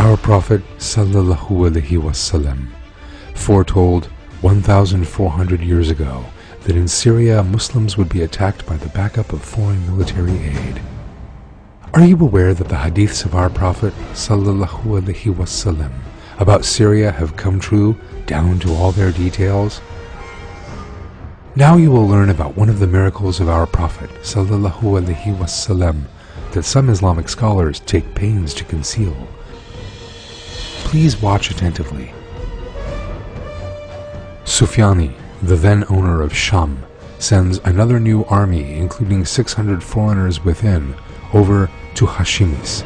Our Prophet sallallahu alaihi wasallam foretold 1,400 years ago that in Syria Muslims would be attacked by the backup of foreign military aid. Are you aware that the hadiths of our Prophet sallallahu alaihi wasallam about Syria have come true down to all their details? Now you will learn about one of the miracles of our Prophet sallallahu alaihi wasallam that some Islamic scholars take pains to conceal. Please watch attentively. Sufyani, the then owner of Sham, sends another new army, including 600 foreigners within, over to Hashimis.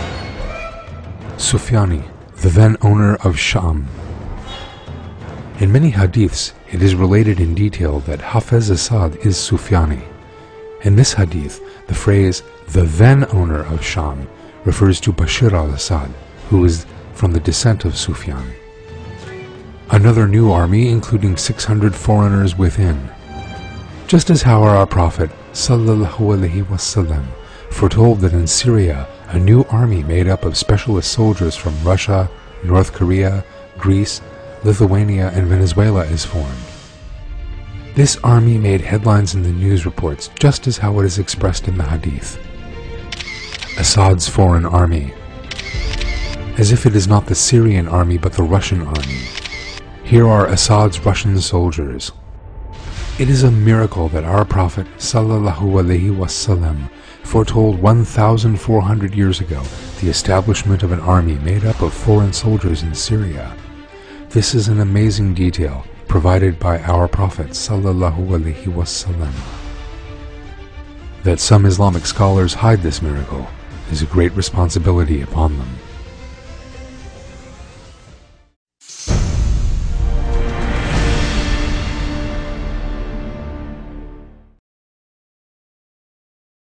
Sufyani, the then owner of Sham. In many hadiths, it is related in detail that Hafez Asad is Sufyani. In this hadith, the phrase, the then owner of Sham, refers to Bashir al-Assad, who is from the descent of Sufyan. Another new army, including 600 foreigners within. Just as how our Prophet sallallahu alaihi wasallam foretold that in Syria a new army made up of specialist soldiers from Russia, North Korea, Greece, Lithuania, and Venezuela is formed. This army made headlines in the news reports just as how it is expressed in the hadith. Assad's foreign army. As if it is not the Syrian army but the Russian army. Here are Assad's Russian soldiers. It is a miracle that our Prophet sallallahu alaihi wasallam foretold 1,400 years ago the establishment of an army made up of foreign soldiers in Syria. This is an amazing detail provided by our Prophet sallallahu alaihi wasallam. That some Islamic scholars hide this miracle is a great responsibility upon them.